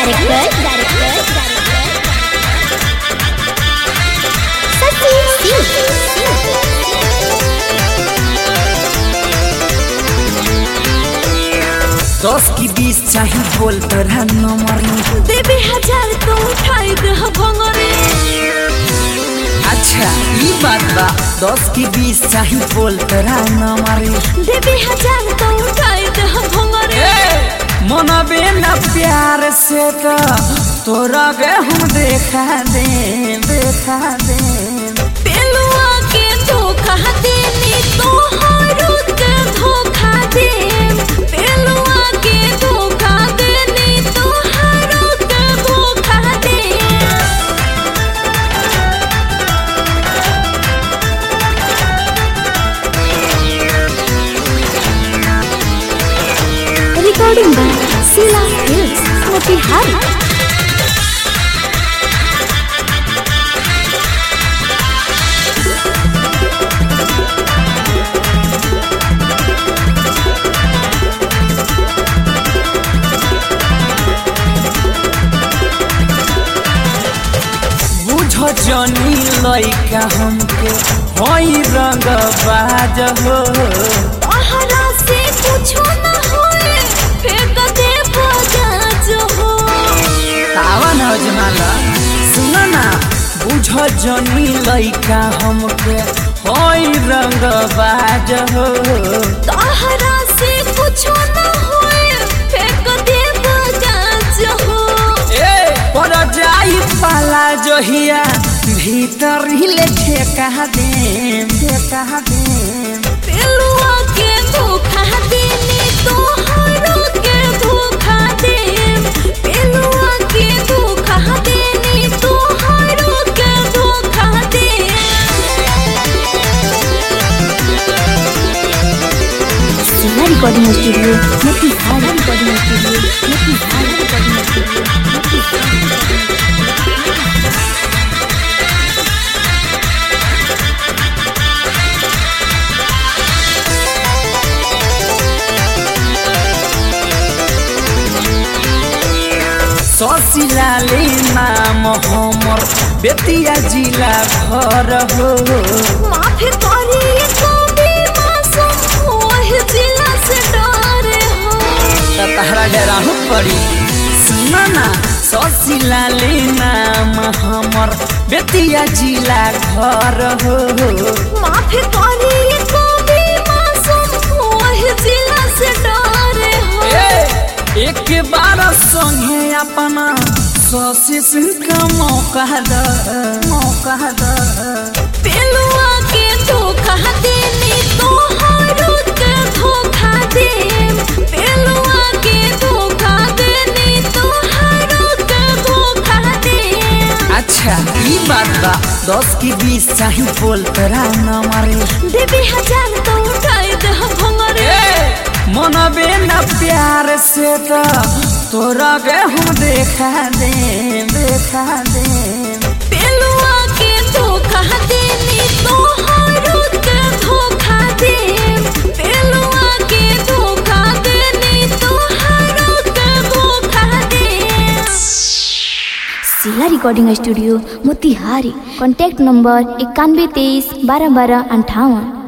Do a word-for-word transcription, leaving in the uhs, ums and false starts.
Director director सती दस की बीस चाही बोल तोरा नंबर देवी हजार तो उठाई दे भंगरे। अच्छा ई बात बा दस की बीस चाही बोल तोरा नंबर देवी हजार तो उठाई दे भंगरे। मनबे न प्यार से तो तोरा के हम देखा दे देखा दे पेलुआ के धोखा देनी तो हारू के धोखा दे पेलुआ के धोखा देनी तो हारू के धोखा दे। Recording by Sheela hills Motihari. जनी लइका हमके होई रंग बाज हो तोहरा से कुछो न होए फेंक दे बजाज हो। तावन अजमाला सुन ना बुझ जनी लइका हमके होई रंग बाज हो तोहरा से कुछो न होए फेंक दे बजाज हो। ए पर जाई पाला जहिया भीतर हिले ठेका दे ठेका दे पेलुआ के धोखा देनी तो हारू के धोखा दे पेलुआ के धोखा देनी तो हारू के धोखा दे। Sheela recording studio Motihari recording studio Motihari recording studio. ससिलाले नाम हमर बेतिया जिला घर हो माफी करी कभी मासूम ओह जिला से डरे हो। तहरा डेरा हो पड़ी सुन ना ससिलाले नाम हमर बेतिया जिला घर हो माफी करी कभी मासूम ओह जिला से डरे हो। एक बार संगे अपना ससी सिंह का मौका द मौका द पेलुआ के धोखा देनी तो हारू के धोखा दे पेलुआ के धोखा देनी तो हारू के धोखा दे। अच्छा ई बात बा दस की बीस चाही बोल तोरा नंबर देवी हजार तो उठाई दे भंगरे। मनबे न प्यार से तो तोरा के हम देखा दे देखा दे पेलुआ के धोखा देनी तो हारू के धोखा दे पेलुआ के धोखा देनी तो हारू के धोखा दे। Sheela recording studio Motihari. Contact number इक्यानवे तेईस बारह बारह अंठावन।